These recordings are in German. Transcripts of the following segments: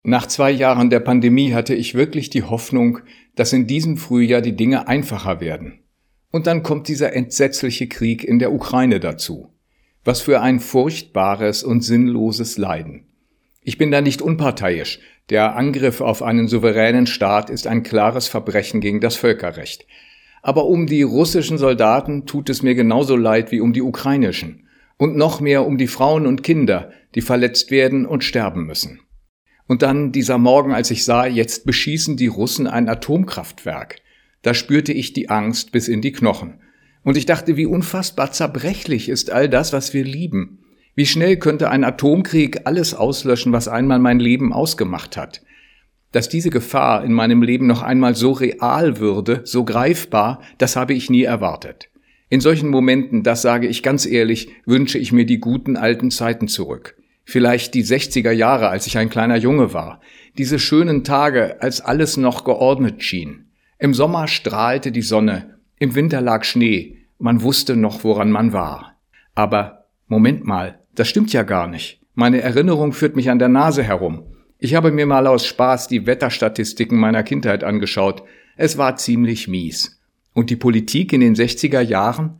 Nach 2 Jahren der Pandemie hatte ich wirklich die Hoffnung, dass in diesem Frühjahr die Dinge einfacher werden. Und dann kommt dieser entsetzliche Krieg in der Ukraine dazu. Was für ein furchtbares und sinnloses Leiden. Ich bin da nicht unparteiisch. Der Angriff auf einen souveränen Staat ist ein klares Verbrechen gegen das Völkerrecht. Aber um die russischen Soldaten tut es mir genauso leid wie um die ukrainischen. Und noch mehr um die Frauen und Kinder, die verletzt werden und sterben müssen. Und dann dieser Morgen, als ich sah, jetzt beschießen die Russen ein Atomkraftwerk. Da spürte ich die Angst bis in die Knochen. Und ich dachte, wie unfassbar zerbrechlich ist all das, was wir lieben. Wie schnell könnte ein Atomkrieg alles auslöschen, was einmal mein Leben ausgemacht hat. Dass diese Gefahr in meinem Leben noch einmal so real würde, so greifbar, das habe ich nie erwartet. In solchen Momenten, das sage ich ganz ehrlich, wünsche ich mir die guten alten Zeiten zurück. Vielleicht die 60er Jahre, als ich ein kleiner Junge war. Diese schönen Tage, als alles noch geordnet schien. Im Sommer strahlte die Sonne, im Winter lag Schnee, man wusste noch, woran man war. Aber, Moment mal, das stimmt ja gar nicht. Meine Erinnerung führt mich an der Nase herum. Ich habe mir mal aus Spaß die Wetterstatistiken meiner Kindheit angeschaut. Es war ziemlich mies. Und die Politik in den 60er Jahren?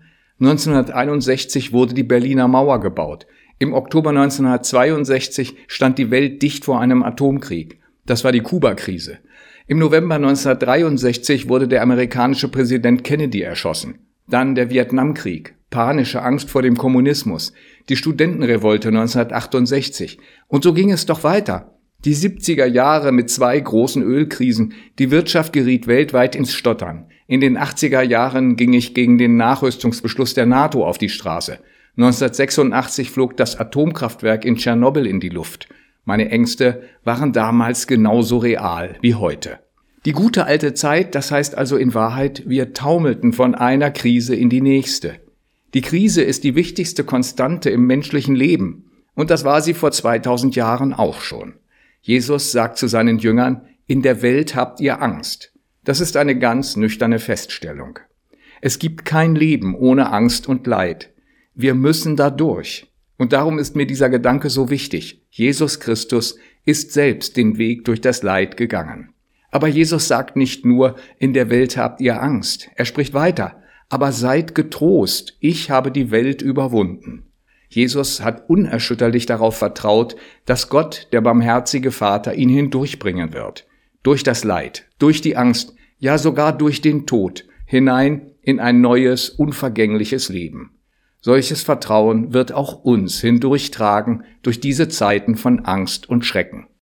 1961 wurde die Berliner Mauer gebaut. Im Oktober 1962 stand die Welt dicht vor einem Atomkrieg. Das war die Kuba-Krise. Im November 1963 wurde der amerikanische Präsident Kennedy erschossen. Dann der Vietnamkrieg, panische Angst vor dem Kommunismus, die Studentenrevolte 1968. Und so ging es doch weiter. Die 70er Jahre mit 2 großen Ölkrisen, die Wirtschaft geriet weltweit ins Stottern. In den 80er Jahren ging ich gegen den Nachrüstungsbeschluss der NATO auf die Straße. 1986 flog das Atomkraftwerk in Tschernobyl in die Luft. Meine Ängste waren damals genauso real wie heute. Die gute alte Zeit, das heißt also in Wahrheit, wir taumelten von einer Krise in die nächste. Die Krise ist die wichtigste Konstante im menschlichen Leben. Und das war sie vor 2000 Jahren auch schon. Jesus sagt zu seinen Jüngern, in der Welt habt ihr Angst. Das ist eine ganz nüchterne Feststellung. Es gibt kein Leben ohne Angst und Leid. Wir müssen da durch. Und darum ist mir dieser Gedanke so wichtig. Jesus Christus ist selbst den Weg durch das Leid gegangen. Aber Jesus sagt nicht nur, in der Welt habt ihr Angst. Er spricht weiter. Aber seid getrost, ich habe die Welt überwunden. Jesus hat unerschütterlich darauf vertraut, dass Gott, der barmherzige Vater, ihn hindurchbringen wird. Durch das Leid, durch die Angst, ja sogar durch den Tod, hinein in ein neues, unvergängliches Leben. Solches Vertrauen wird auch uns hindurchtragen durch diese Zeiten von Angst und Schrecken.